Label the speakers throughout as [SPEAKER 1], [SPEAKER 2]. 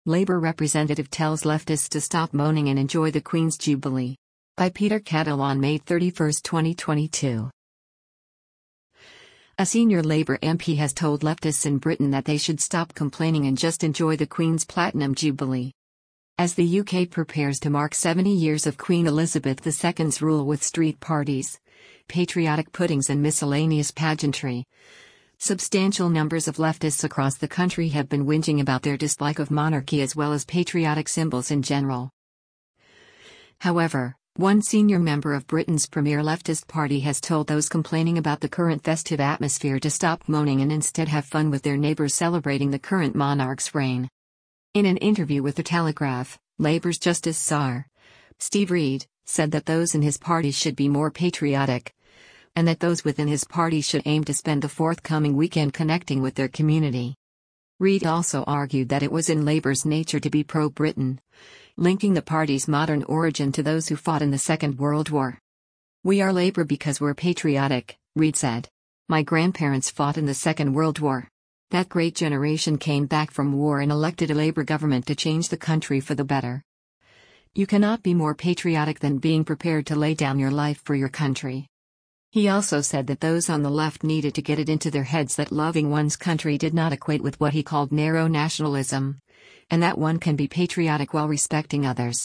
[SPEAKER 1] Labour representative tells leftists to stop moaning and enjoy the Queen's Jubilee. By Peter Cadell on May 31, 2022. A senior Labour MP has told leftists in Britain that they should stop complaining and just enjoy the Queen's Platinum Jubilee. As the UK prepares to mark 70 years of Queen Elizabeth II's rule with street parties, patriotic puddings and miscellaneous pageantry, substantial numbers of leftists across the country have been whinging about their dislike of monarchy as well as patriotic symbols in general. However, one senior member of Britain's premier leftist party has told those complaining about the current festive atmosphere to stop moaning and instead have fun with their neighbours celebrating the current monarch's reign. In an interview with The Telegraph, Labour's Justice Tsar, Steve Reed, said that those in his party should be more patriotic, and that those within his party should aim to spend the forthcoming weekend connecting with their community. Reed also argued that it was in Labour's nature to be pro-Britain, linking the party's modern origin to those who fought in the Second World War. "We are Labour because we're patriotic," Reed said. "My grandparents fought in the Second World War. That great generation came back from war and elected a Labour government to change the country for the better. You cannot be more patriotic than being prepared to lay down your life for your country." He also said that those on the left needed to get it into their heads that loving one's country did not equate with what he called narrow nationalism, and that one can be patriotic while respecting others.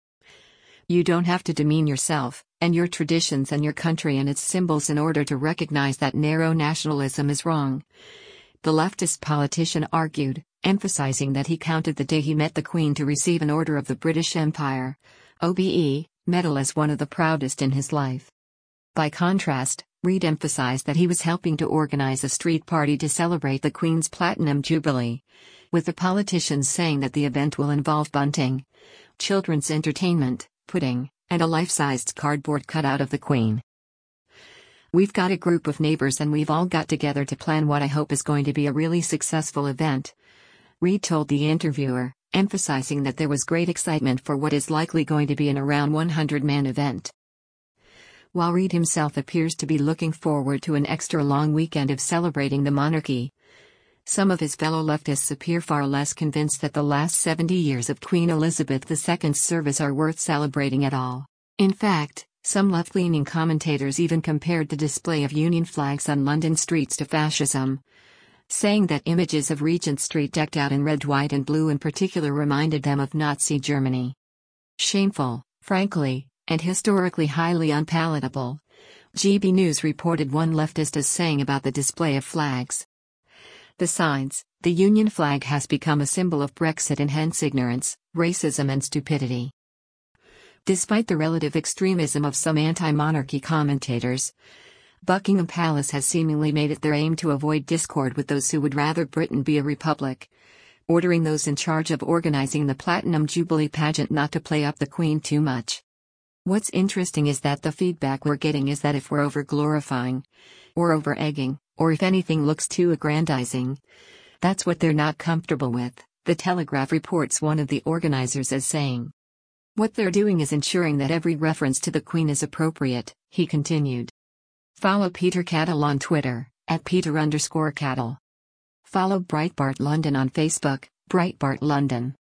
[SPEAKER 1] "You don't have to demean yourself, and your traditions and your country and its symbols in order to recognize that narrow nationalism is wrong," the leftist politician argued, emphasizing that he counted the day he met the Queen to receive an Order of the British Empire, OBE, medal as one of the proudest in his life. By contrast, Reed emphasized that he was helping to organize a street party to celebrate the Queen's Platinum Jubilee, with the politicians saying that the event will involve bunting, children's entertainment, pudding, and a life-sized cardboard cutout of the Queen. "We've got a group of neighbors and we've all got together to plan what I hope is going to be a really successful event," Reed told the interviewer, emphasizing that there was great excitement for what is likely going to be an around 100-man event. While Reed himself appears to be looking forward to an extra long weekend of celebrating the monarchy, some of his fellow leftists appear far less convinced that the last 70 years of Queen Elizabeth II's service are worth celebrating at all. In fact, some left-leaning commentators even compared the display of Union flags on London streets to fascism, saying that images of Regent Street decked out in red, white and blue in particular reminded them of Nazi Germany. "Shameful, frankly, and historically highly unpalatable," GB News reported one leftist as saying about the display of flags. Besides, the Union flag has become a symbol of Brexit and hence ignorance, racism and stupidity. Despite the relative extremism of some anti-monarchy commentators, Buckingham Palace has seemingly made it their aim to avoid discord with those who would rather Britain be a republic, ordering those in charge of organizing the Platinum Jubilee pageant not to play up the Queen too much. What's interesting is that the feedback we're getting is that if we're over-glorifying, or over-egging, or if anything looks too aggrandizing, that's what they're not comfortable with, The Telegraph reports one of the organizers as saying. "What they're doing is ensuring that every reference to the Queen is appropriate," he continued. Follow Peter Cadell on Twitter, @Peter_Cadell. Follow Breitbart London on Facebook, Breitbart London.